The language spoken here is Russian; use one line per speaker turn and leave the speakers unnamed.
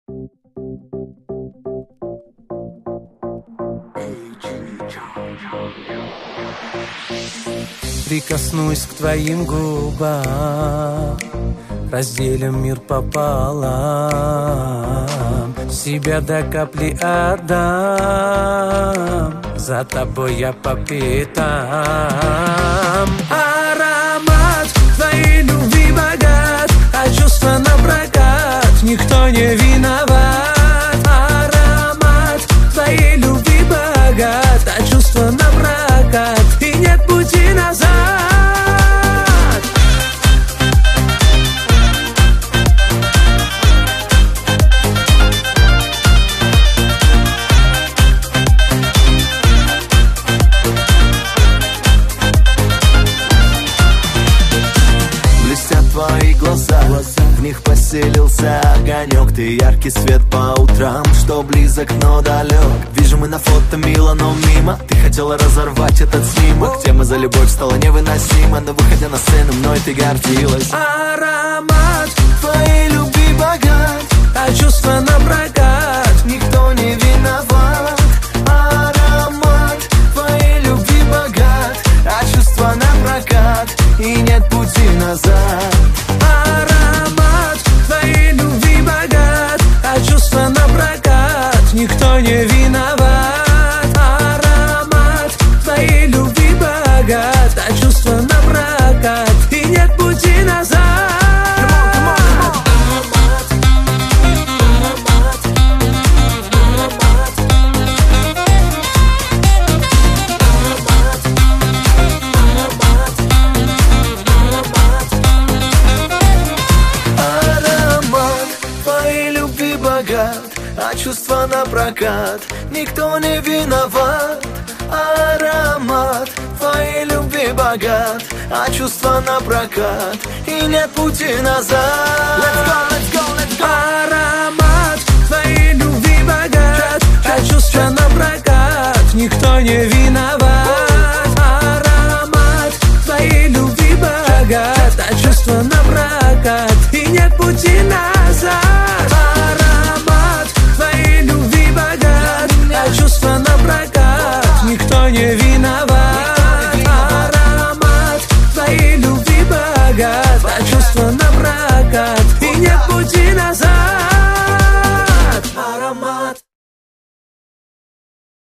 Прикоснусь к твоим губам, разделим мир пополам, себя до капли отдам, за тобой я по пятам. Аромат твоей любви богат, а чувства напрокат, никто не виноват. Аромат твоей любви богат, а чувства напрокат, и нет пути назад.
Твои глаза, в них поселился огонек. Ты яркий свет по утрам, что близок, но далек. Вижу, мы на фото мило, но мимо. Ты хотела разорвать этот снимок. Тема за любовь стала невыносима, но выходя на сцену, мной ты гордилась.
Аромат
твоей любви богат,
а чувства напрокат,
никто не виноват. Аромат твоей любви богат, а чувства напрокат, и нет пути назад.
Аромат твоей любви богат, а чувства напрокат, никто не виноват. Аромат твоей любви богат, а чувства напрокат, и нет пути назад.
А чувства напрокат, никто не виноват. Аромат твоей любви богат, а чувства напрокат, и нет пути назад.
Let's go, let's go, let's go. Аромат твоей любви богат, а чувства напрокат, никто не виноват. Аромат твоей любви богат, а чувства напрокат, и нет пути назад.